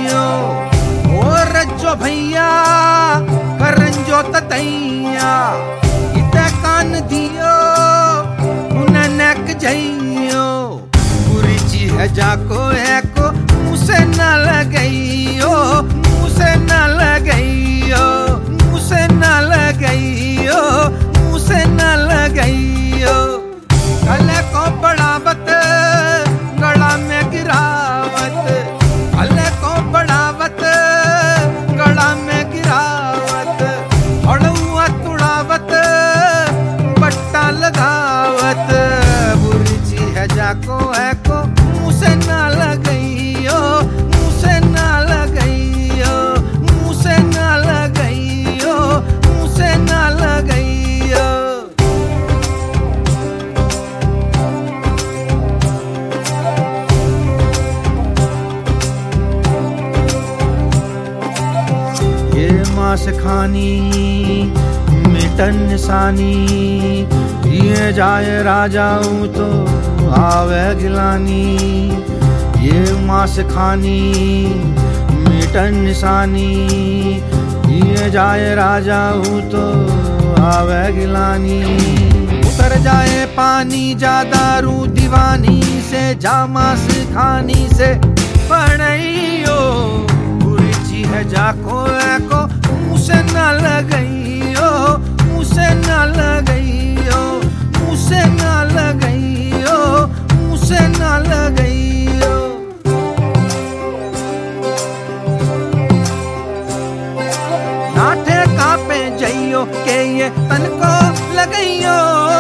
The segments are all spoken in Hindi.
जाइयो और रज्जो भैया करंजो ततैया इते कान दियो उन्हें नेक जाइयो बुरी चीज है जाको एको मुझसे न लगइयो मुझसे न लगइयो मुझसे न लगइयो मुझसे न लगइयो गले को बढ़ावत गला में गिरावत गले को बढ़ावत गला में गिरावत हड़ुआ तुड़ावत बट्टा लगावत बुरी चीज है जाको एको मुझसे न लगइयो मुझसे न लगइयो मुझसे न लगइयो मुझसे न लगइयो। ये मांस खानी मिटन निशानी ये जाए राजाऊं तो आवे गिलानी ये मांस खानी मिटन निशानी ये जाए राजाऊं तो आवे गिलानी उतर जाए पानी ज्यादा रू दीवानी से जा मांस खानी से पढ़इयो बुरी चीज है जाको एको मुझसे न लगइयो मुझसे न लगइयो मुझसे न लगइयो मुझसे न लगइयो। नाठे कापे जइयो के ये तन को लगइयो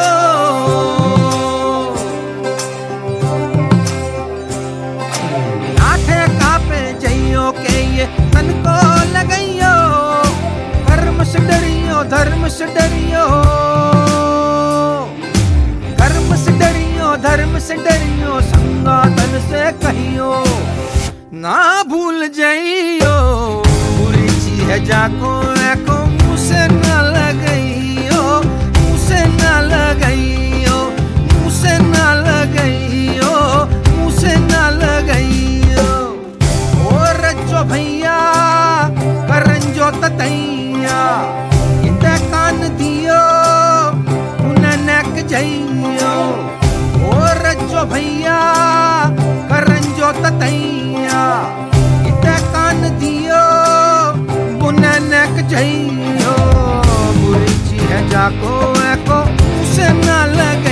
नाठे कापे जइयो के ये तन को लगइयो धर्म से डरियो धर्म से डरियो धर्म से डरियो धर्म से डरियो संगातन से कहियो ना भूल जाइयो बुरी चीज है जाको एको मुझसे न लगइयो मुझसे न लगइयो मुझसे न लगइयो मुझसे न लगइयो और रज्जो भैया करंजो ततैया इते कान दियो उन्हें नेक जाइयो और रज्जो भैया करंजो ततैया इते कान दियो उन्हें नेक जाइयो बुरी चीज है जाको एको मुझसे न लग